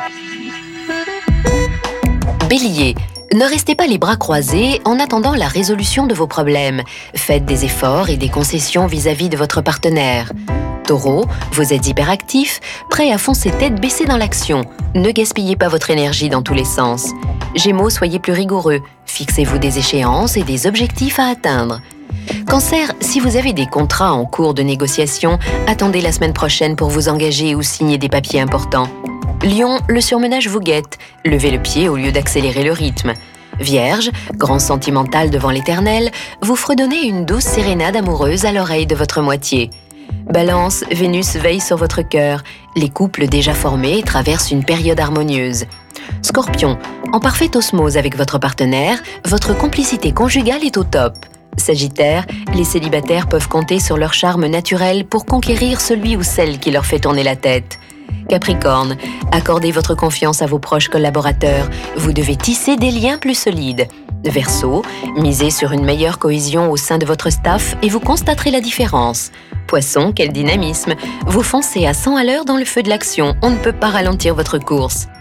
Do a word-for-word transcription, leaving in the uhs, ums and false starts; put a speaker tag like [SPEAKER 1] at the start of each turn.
[SPEAKER 1] Bélier, ne restez pas les bras croisés en attendant la résolution de vos problèmes. Faites des efforts et des concessions vis-à-vis de votre partenaire. Taureau, vous êtes hyperactif, prêt à foncer tête baissée dans l'action. Ne gaspillez pas votre énergie dans tous les sens. Gémeaux, soyez plus rigoureux. Fixez-vous des échéances et des objectifs à atteindre. Cancer, si vous avez des contrats en cours de négociation, attendez la semaine prochaine pour vous engager ou signer des papiers importants. Lion, le surmenage vous guette. Levez le pied au lieu d'accélérer le rythme. Vierge, grand sentimental devant l'éternel, vous fredonnez une douce sérénade amoureuse à l'oreille de votre moitié. Balance, Vénus veille sur votre cœur. Les couples déjà formés traversent une période harmonieuse. Scorpion, en parfaite osmose avec votre partenaire, votre complicité conjugale est au top. Sagittaire, les célibataires peuvent compter sur leur charme naturel pour conquérir celui ou celle qui leur fait tourner la tête. Capricorne, accordez votre confiance à vos proches collaborateurs. Vous devez tisser des liens plus solides. Verseau, misez sur une meilleure cohésion au sein de votre staff et vous constaterez la différence. Poisson, quel dynamisme! Vous foncez à cent à l'heure dans le feu de l'action. On ne peut pas ralentir votre course.